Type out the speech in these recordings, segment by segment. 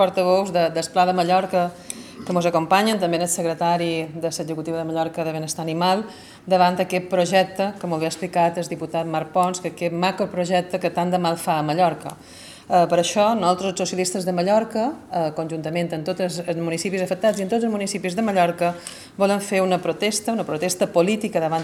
portaveus del Pla de Mallorca que ens acompanyen, també el secretari de l'Executiva de Mallorca de Benestar Animal, davant d'aquest projecte que molt bé ha explicat el diputat Marc Pons, que aquest macroprojecte que tant de mal fa a Mallorca. Per això, nosaltres, els socialistes de Mallorca, conjuntament amb tots els municipis afectats i en tots els municipis de Mallorca, volem fer una protesta política davant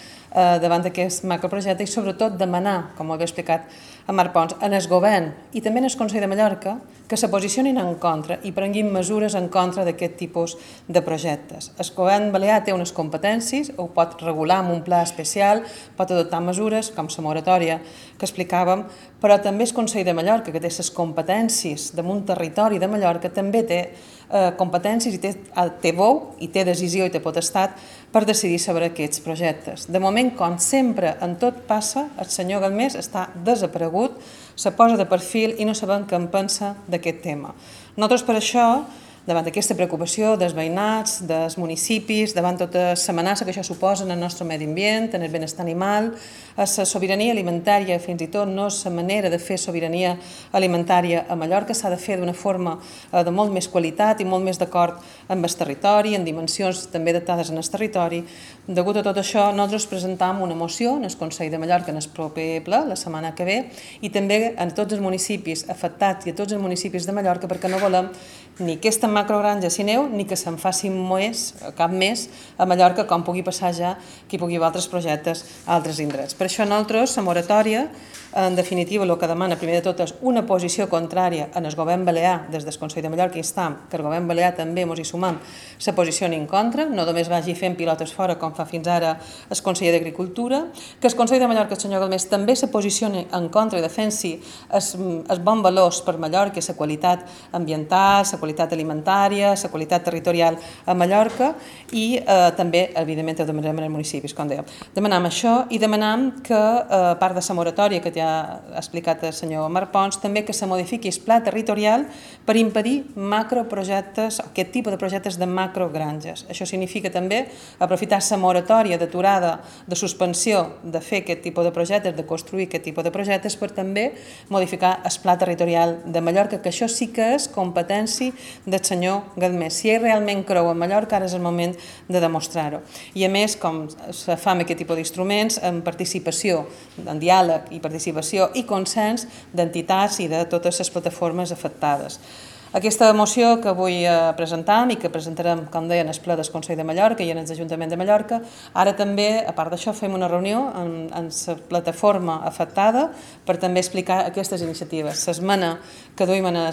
d'aquest macroprojecte i sobretot demanar, com ho havia explicat a Marc Pons, en el govern i també en el Consell de Mallorca que se posicionin en contra i prenguin mesures en contra d'aquest tipus de projectes. El govern balear té unes competències, ho pot regular amb un pla especial, pot adoptar mesures com la moratòria que explicàvem, però també el Consell de Mallorca, que té les competències damunt territori de Mallorca, també té competències i té veu i té decisió i té potestat per decidir sobre aquests projectes. De moment, com sempre en tot passa, el senyor Galmés està desaparegut, se posa de perfil i no sabem què en pensa d'aquest tema. Nosaltres per això, davant d'aquesta preocupació dels veïnats, dels municipis, davant tota l'amenaça que això suposa en el nostre medi ambient, en el benestar animal, la sobirania alimentària, fins i tot no és la manera de fer sobirania alimentària a Mallorca, s'ha de fer d'una forma de molt més qualitat i molt més d'acord amb el territori, en dimensions també adaptades en el territori. Degut a tot això, nosaltres presentam una moció en el Consell de Mallorca en el proper ple, la setmana que ve, i també en tots els municipis afectats i a tots els municipis de Mallorca, perquè no volem ni aquesta macrogranja sin neu, ni que se'n facin cap més a Mallorca, com pugui passar ja que hi pugui haver altres projectes a altres indrets. Per això nosaltres, la moratòria, en definitiva, el que demana primer de tot és una posició contrària en el govern balear des del Consell de Mallorca i instam que el govern balear també ens hi sumam, se posicioni en contra, no només vagi fent pilotes fora com fa fins ara el conseller d'Agricultura, que el Consell de Mallorca, el senyor Galmés, també se posicioni en contra i defensi els bons valors per Mallorca, la qualitat ambiental, la qualitat alimentària, la qualitat territorial a Mallorca i també, evidentment, ho demanarem als municipis, com dèiem. Demanam això i demanam que, a part de la moratòria que ja ha explicat el senyor Marc Pons, també que se modifiqui el pla territorial per impedir macroprojectes, aquest tipus de projectes de macrogranges. Això significa també aprofitar la moratòria d'aturada, de suspensió de fer aquest tipus de projectes, de construir aquest tipus de projectes, per també modificar el pla territorial de Mallorca, que això sí que és competència del senyor Galmés. Si ell realment creu en Mallorca, ara és el moment de demostrar-ho. I a més, com se fa amb aquest tipus d'instruments, en participació, en diàleg i participació i consens d'entitats i de totes les plataformes afectades. Aquesta moció que avui presentam i que presentarem, com deia, en el ple del Consell de Mallorca i en el Ajuntament de Mallorca, ara també, a part d'això, fem una reunió amb la plataforma afectada per també explicar aquestes iniciatives. L'esmena que duim en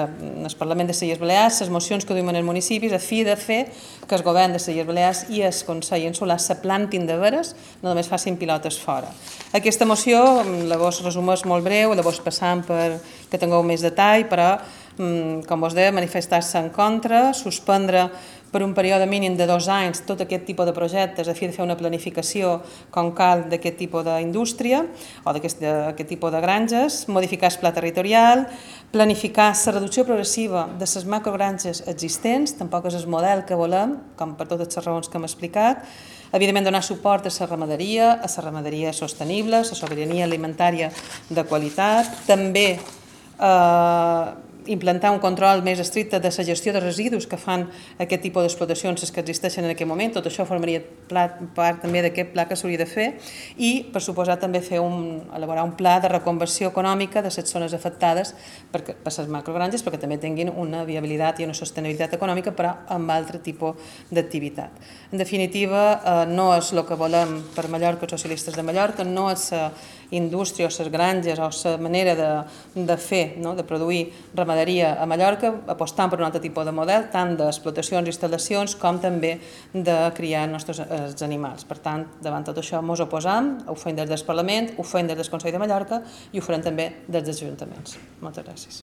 el Parlament de les Illes Balears, les mocions que duim en els municipis, a fi de fer que el govern de les Illes Balears i el Consell Insular se plantin de veres, no només facin pilotes fora. Aquesta moció, la vos resumeix molt breu, la vos passam per que tingueu més detall, però com vos deia, manifestar-se en contra, suspendre per un període mínim de 2 anys tot aquest tipus de projectes, a fi de fer una planificació com cal d'aquest tipus d'indústria o d'aquest tipus de granges, modificar el pla territorial, planificar la reducció progressiva de les macrogranges existents, tampoc és el model que volem, com per totes les raons que hem explicat, evidentment donar suport a la ramaderia sostenible, a la sobirania alimentària de qualitat, també implantar un control més estricte de la gestió de residus que fan aquest tipus d'explotacions que existeixen en aquest moment. Tot això formaria part també d'aquest pla que s'hauria de fer i, per suposar, també elaborar un pla de reconversió econòmica de les zones afectades per les macrogranges perquè també tinguin una viabilitat i una sostenibilitat econòmica, però amb altre tipus d'activitat. En definitiva, no és el que volem per Mallorca, els socialistes de Mallorca, no és la indústria o les granges o la manera de fer, de produir ramaderia a Mallorca, apostant per un altre tipus de model, tant d'explotacions i instal·lacions com també de criar els nostres animals. Per tant, davant tot això ens oposam, ho fem des del Parlament, ho fem des del Consell de Mallorca i ho farem també des dels ajuntaments. Moltes gràcies.